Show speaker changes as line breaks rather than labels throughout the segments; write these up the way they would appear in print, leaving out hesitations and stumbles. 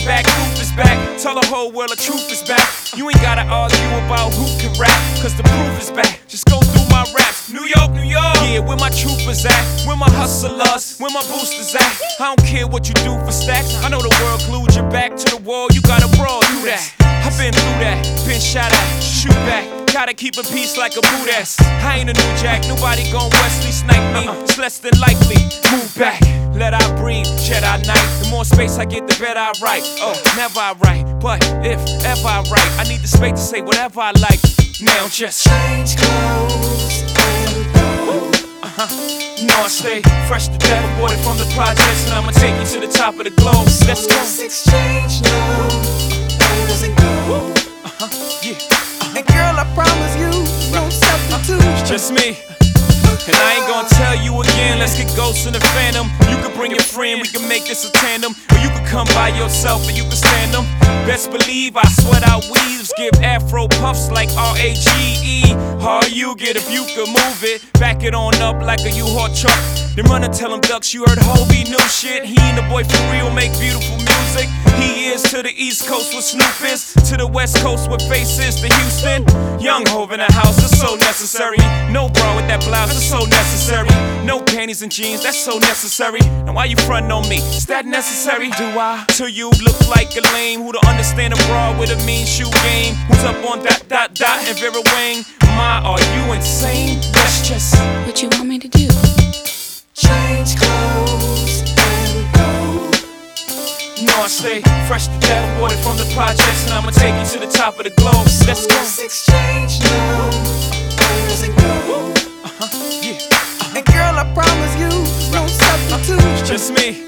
back, proof is back. Tell the whole world the truth is back. You ain't gotta argue about who can rap, cause the proof is back. Just go through my raps. New York, New York. Yeah, where my troopers at? Where my hustlers? Where my boosters at? I don't care what you do for stacks. I know the world glued your back to the wall. You gotta brawl through that. I've been through that, been shot at, shoot back. Gotta keep a peace like a boot ass. I ain't a new jack, nobody gon' Wesley snipe me. It's less than likely. Move back, let I breathe, Jedi Knight. The more space I get, the better I write. Oh, never I write, but if ever I write, I need the space to say whatever I like. Now just
change clothes and go.
You know I stay fresh to death, aborted from the projects, and I'ma take you to the top of the globe. Let's go.
Let's exchange now. Where does it go?
Yeah.
And girl, I promise you, no substitute.
Just me. And I ain't gonna tell you again, let's get Ghost in the Phantom. You can bring your friend, we can make this a tandem. Or you can come by yourself and you can stand them. Best believe I sweat out weaves, give afro puffs like R-A-G-E. How you get if you could move it, back it on up like a U-Haul truck. Then run and tell them ducks you heard Hobie new shit. He and the boy for real make beautiful music. He is to the East Coast what Snoop is, to the West Coast what Face is to Houston. Young Hov in the house, it's so necessary. No bra with that blouse, it's so necessary. No panties and jeans, that's so necessary. And why you frontin' on me? Is that necessary? Do I? To you look like a lame who don't understand a bra with a mean shoe game. Who's up on dot and Vera Wang? My, are you insane? That's just
what you want me to do.
Change clothes and go.
You know I stay fresh to death, aborted from the projects, and I'ma take you to the top of the globe. Let's go.
Let's exchange now. Where does it go?
Yeah.
And girl, I promise you, no substitute.
Just me.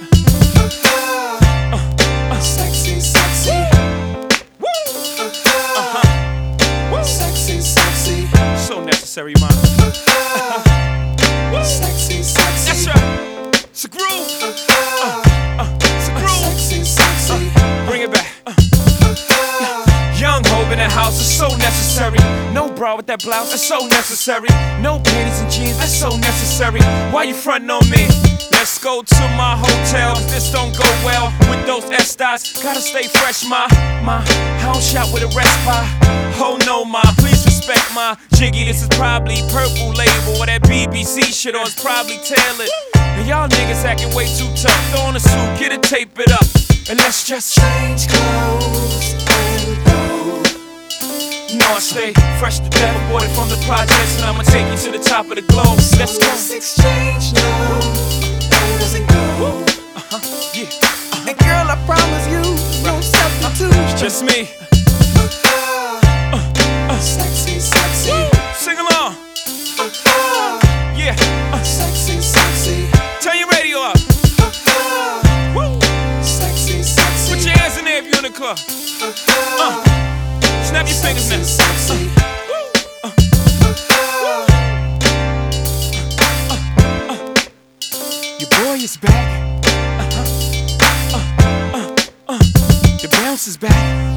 Sexy, sexy.
Woo.
Sexy, sexy.
So necessary, man.
Sexy, sexy.
That's right. It's a groove. It's a groove.
Sexy, sexy.
Bring it back. Young Hov in the house is so necessary. No bra with that blouse, that's so necessary. No panties and jeans, that's so necessary. Why you frontin' on me? Let's go to my hotel, this don't go well with those S-dots. Gotta stay fresh, my house shot with a rest by. Oh no, ma, please respect my jiggy. This is probably Purple Label or that BBC shit, or it's probably tailored. And y'all niggas acting way too tough. Throw on a suit, get it, tape it up, and let's just
change clothes and go.
You know I stay fresh to death, aborted from the projects, and I'ma take you to the top of the globe. Let's go.
Let's exchange now. Where does it go?
Yeah.
And girl, I promise you, no substitute.
Just me.
Sexy, sexy.
Sing along. Yeah.
Sexy, sexy.
Turn your radio up. Woo.
Sexy, sexy.
Put your hands in there if you're in the club. Snap your fingers now.
Sexy.
Your boy is back. The bounce is back.